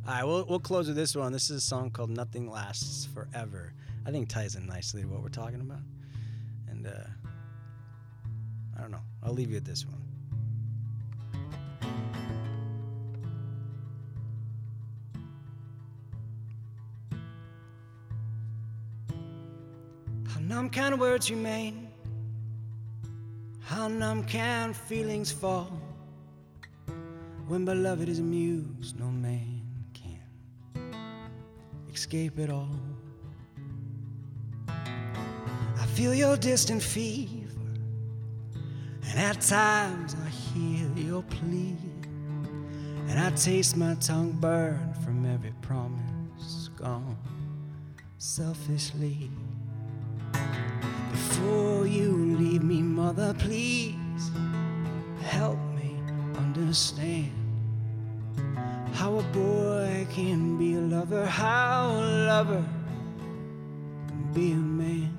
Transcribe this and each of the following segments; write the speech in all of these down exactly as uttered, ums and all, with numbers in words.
All right, we'll, we'll close with this one. This is a song called Nothing Lasts Forever. I think ties in nicely to what we're talking about. And uh, I don't know. I'll leave you with this one. How numb can words remain? How numb can feelings fall? When beloved is amused, no man can escape it all. I feel your distant fever, and at times I hear your plea, and I taste my tongue burn from every promise gone selfishly. Before you leave me, mother, please help me understand how a boy can be a lover, how a lover can be a man.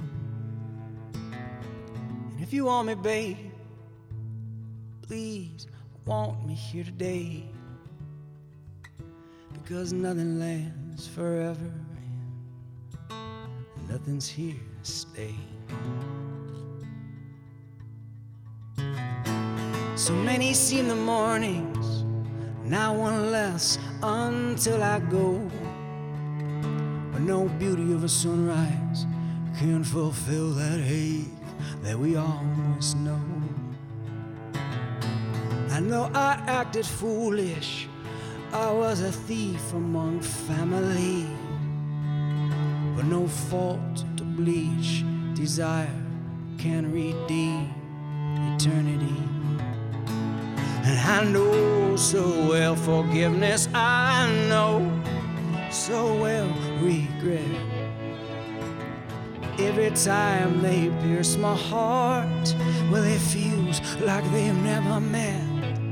And if you want me, babe, please want me here today, because nothing lasts forever and nothing's here to stay. So many seem the mornings, not one less until I go. But no beauty of a sunrise can fulfill that ache that we all must know. I know I acted foolish, I was a thief among family, but no fault to bleach, desire can redeem eternity. And I know so well forgiveness, I know so well regret. Every time they pierce my heart, well, it feels like they've never met.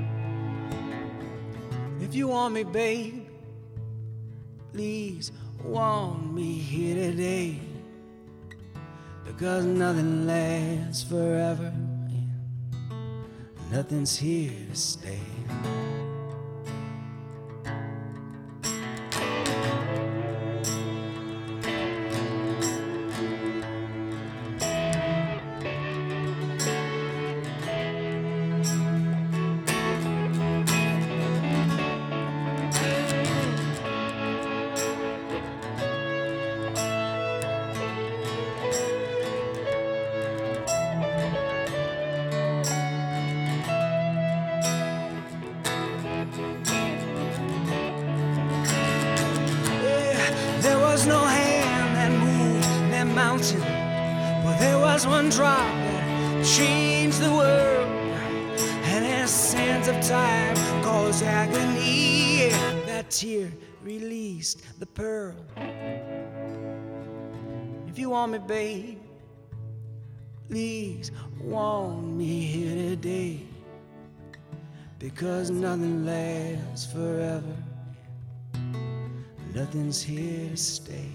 If you want me, babe, please want me here today, because nothing lasts forever, nothing's here to stay. No hand that moved that mountain, but there was one drop that changed the world, and as sands of time caused agony, that tear released the pearl. If you want me, babe, please want me here today, because nothing lasts forever, nothing's here to stay.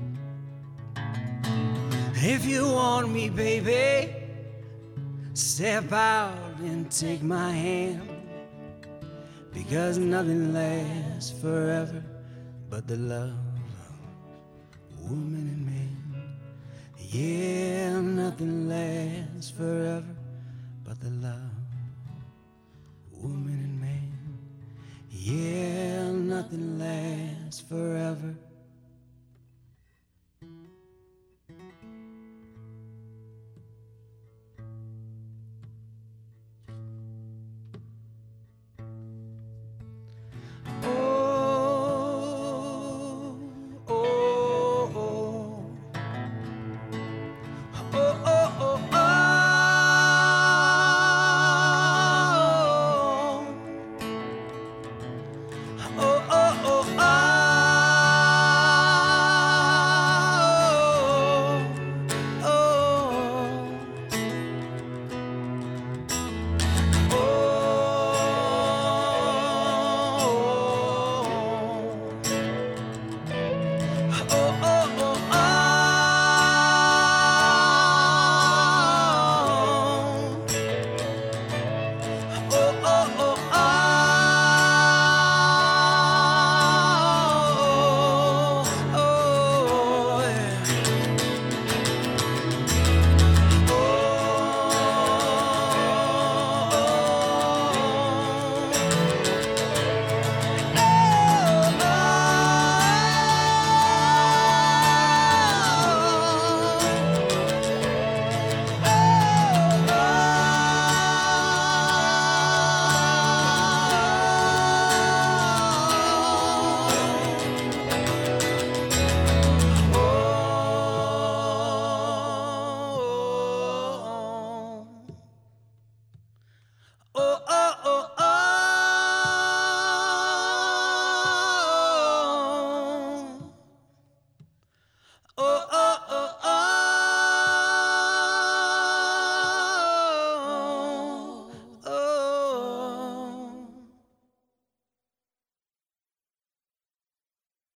If you want me, baby, step out and take my hand, because nothing lasts forever but the love of woman and man. Yeah, nothing lasts forever but the love of woman and man. Yeah, nothing lasts forever